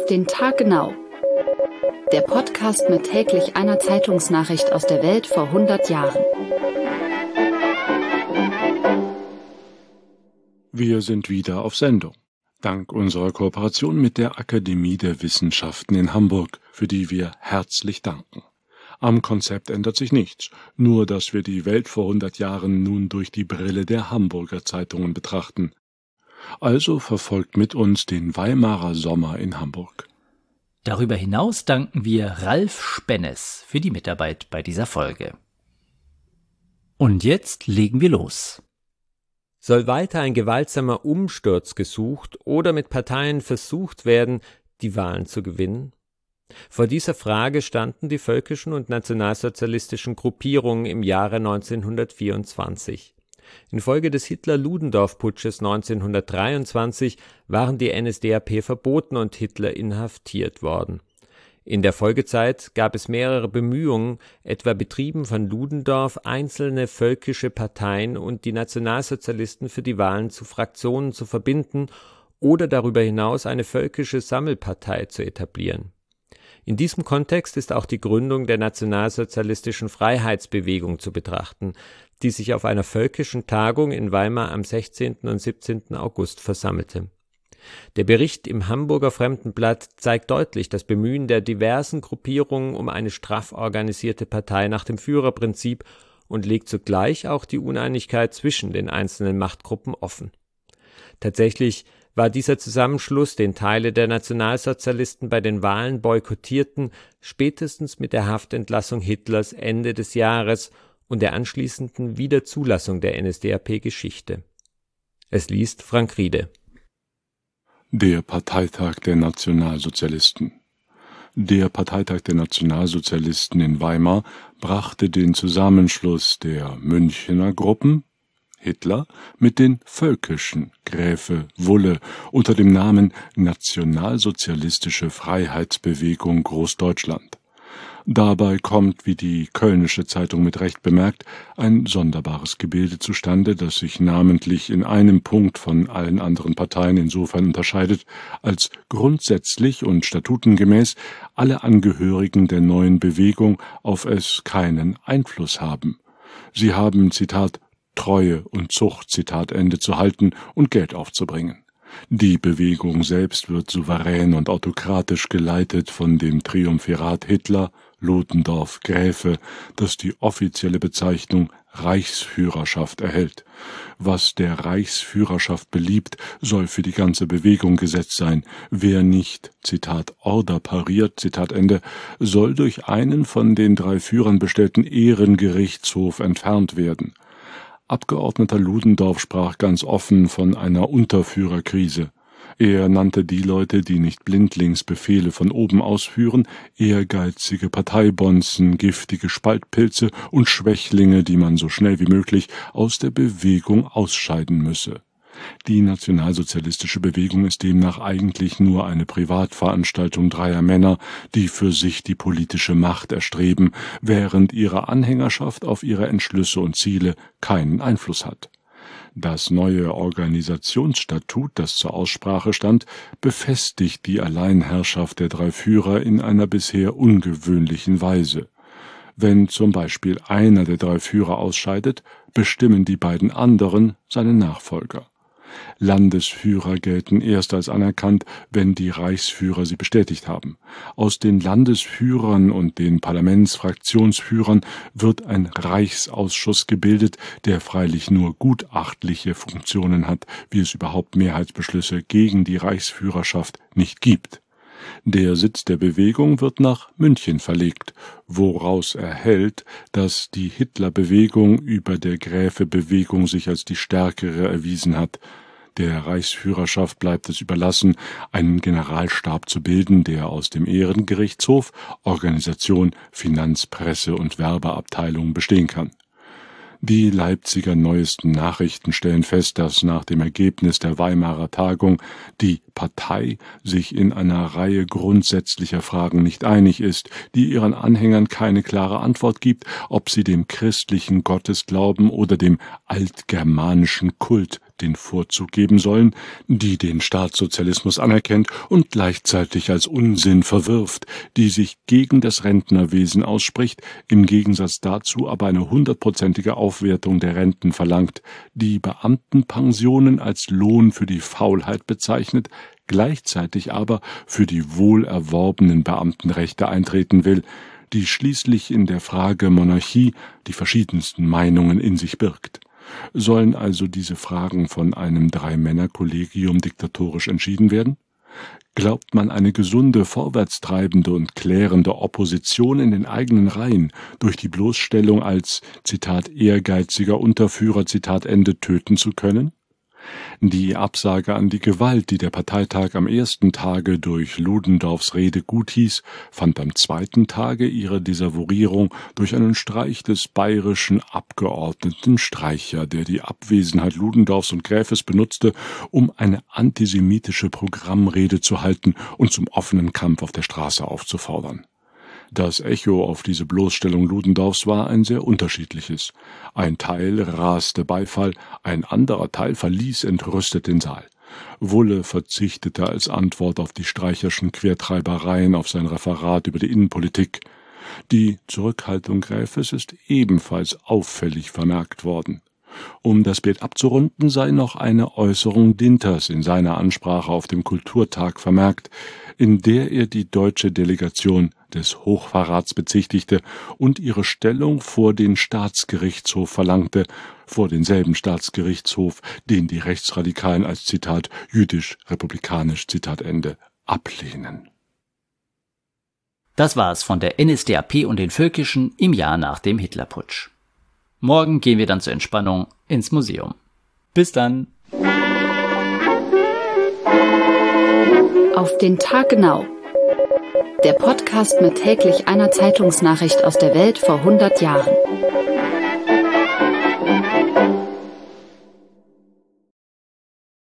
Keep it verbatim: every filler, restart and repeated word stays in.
Auf den Tag genau. Der Podcast mit täglich einer Zeitungsnachricht aus der Welt vor hundert Jahren. Wir sind wieder auf Sendung. Dank unserer Kooperation mit der Akademie der Wissenschaften in Hamburg, für die wir herzlich danken. Am Konzept ändert sich nichts, nur dass wir die Welt vor hundert Jahren nun durch die Brille der Hamburger Zeitungen betrachten. Also verfolgt mit uns den Weimarer Sommer in Hamburg. Darüber hinaus danken wir Ralf Spennes für die Mitarbeit bei dieser Folge. Und jetzt legen wir los. Soll weiter ein gewaltsamer Umsturz gesucht oder mit Parteien versucht werden, die Wahlen zu gewinnen? Vor dieser Frage standen die völkischen und nationalsozialistischen Gruppierungen im Jahre neunzehnhundertvierundzwanzig. Infolge des Hitler-Ludendorff-Putsches neunzehnhundertdreiundzwanzig waren die N S D A P verboten und Hitler inhaftiert worden. In der Folgezeit gab es mehrere Bemühungen, etwa betrieben von Ludendorff, einzelne völkische Parteien und die Nationalsozialisten für die Wahlen zu Fraktionen zu verbinden oder darüber hinaus eine völkische Sammelpartei zu etablieren. In diesem Kontext ist auch die Gründung der nationalsozialistischen Freiheitsbewegung zu betrachten, die sich auf einer völkischen Tagung in Weimar am sechzehnten und siebzehnten August versammelte. Der Bericht im Hamburger Fremdenblatt zeigt deutlich das Bemühen der diversen Gruppierungen um eine straff organisierte Partei nach dem Führerprinzip und legt zugleich auch die Uneinigkeit zwischen den einzelnen Machtgruppen offen. Tatsächlich war dieser Zusammenschluss, den Teile der Nationalsozialisten bei den Wahlen boykottierten, spätestens mit der Haftentlassung Hitlers Ende des Jahres und der anschließenden Wiederzulassung der N S D A P Geschichte. Es liest Frank Riede. Der Parteitag der Nationalsozialisten. Der Parteitag der Nationalsozialisten in Weimar brachte den Zusammenschluss der Münchener Gruppen, Hitler, mit den völkischen, Gräfe, Wulle, unter dem Namen Nationalsozialistische Freiheitsbewegung Großdeutschland. Dabei kommt, wie die Kölnische Zeitung mit Recht bemerkt, ein sonderbares Gebilde zustande, das sich namentlich in einem Punkt von allen anderen Parteien insofern unterscheidet, als grundsätzlich und statutengemäß alle Angehörigen der neuen Bewegung auf es keinen Einfluss haben. Sie haben, Zitat, Treue und Zucht, Zitat Ende, zu halten und Geld aufzubringen. Die Bewegung selbst wird souverän und autokratisch geleitet von dem Triumvirat Hitler, Ludendorff, Gräfe, das die offizielle Bezeichnung Reichsführerschaft erhält. Was der Reichsführerschaft beliebt, soll für die ganze Bewegung Gesetz sein. Wer nicht, Zitat, Order pariert, Zitat Ende, soll durch einen von den drei Führern bestellten Ehrengerichtshof entfernt werden. Abgeordneter Ludendorff sprach ganz offen von einer Unterführerkrise. Er nannte die Leute, die nicht blindlings Befehle von oben ausführen, ehrgeizige Parteibonzen, giftige Spaltpilze und Schwächlinge, die man so schnell wie möglich aus der Bewegung ausscheiden müsse. Die nationalsozialistische Bewegung ist demnach eigentlich nur eine Privatveranstaltung dreier Männer, die für sich die politische Macht erstreben, während ihre Anhängerschaft auf ihre Entschlüsse und Ziele keinen Einfluss hat. Das neue Organisationsstatut, das zur Aussprache stand, befestigt die Alleinherrschaft der drei Führer in einer bisher ungewöhnlichen Weise. Wenn zum Beispiel einer der drei Führer ausscheidet, bestimmen die beiden anderen seine Nachfolger. Landesführer gelten erst als anerkannt, wenn die Reichsführer sie bestätigt haben. Aus den Landesführern und den Parlamentsfraktionsführern wird ein Reichsausschuss gebildet, der freilich nur gutachtliche Funktionen hat, wie es überhaupt Mehrheitsbeschlüsse gegen die Reichsführerschaft nicht gibt. Der Sitz der Bewegung wird nach München verlegt, woraus erhellt, dass die Hitlerbewegung über der Gräfebewegung sich als die stärkere erwiesen hat. Der Reichsführerschaft bleibt es überlassen, einen Generalstab zu bilden, der aus dem Ehrengerichtshof, Organisation, Finanz-, Presse- und Werbeabteilung bestehen kann. Die Leipziger Neuesten Nachrichten stellen fest, dass nach dem Ergebnis der Weimarer Tagung die Partei sich in einer Reihe grundsätzlicher Fragen nicht einig ist, die ihren Anhängern keine klare Antwort gibt, ob sie dem christlichen Gottesglauben oder dem altgermanischen Kult den Vorzug geben sollen, die den Staatssozialismus anerkennt und gleichzeitig als Unsinn verwirft, die sich gegen das Rentnerwesen ausspricht, im Gegensatz dazu aber eine hundertprozentige Aufwertung der Renten verlangt, die Beamtenpensionen als Lohn für die Faulheit bezeichnet, gleichzeitig aber für die wohl erworbenen Beamtenrechte eintreten will, die schließlich in der Frage Monarchie die verschiedensten Meinungen in sich birgt. Sollen also diese Fragen von einem Drei-Männer-Kollegium diktatorisch entschieden werden? Glaubt man, eine gesunde, vorwärtstreibende und klärende Opposition in den eigenen Reihen durch die Bloßstellung als, Zitat, ehrgeiziger Unterführer, Zitat Ende, töten zu können? Die Absage an die Gewalt, die der Parteitag am ersten Tage durch Ludendorffs Rede guthieß, fand am zweiten Tage ihre Desavouierung durch einen Streich des bayerischen Abgeordneten Streicher, der die Abwesenheit Ludendorffs und Graeffes benutzte, um eine antisemitische Programmrede zu halten und zum offenen Kampf auf der Straße aufzufordern. Das Echo auf diese Bloßstellung Ludendorffs war ein sehr unterschiedliches. Ein Teil raste Beifall, ein anderer Teil verließ entrüstet den Saal. Wulle verzichtete als Antwort auf die streicherschen Quertreibereien auf sein Referat über die Innenpolitik. Die Zurückhaltung Graeffes ist ebenfalls auffällig vermerkt worden. Um das Bild abzurunden, sei noch eine Äußerung Dinters in seiner Ansprache auf dem Kulturtag vermerkt, in der er die deutsche Delegation des Hochverrats bezichtigte und ihre Stellung vor den Staatsgerichtshof verlangte, vor denselben Staatsgerichtshof, den die Rechtsradikalen als, Zitat, jüdisch-republikanisch, Zitat Ende, ablehnen. Das war's von der N S D A P und den Völkischen im Jahr nach dem Hitlerputsch. Morgen gehen wir dann zur Entspannung ins Museum. Bis dann! Auf den Tag genau. Der Podcast mit täglich einer Zeitungsnachricht aus der Welt vor hundert Jahren.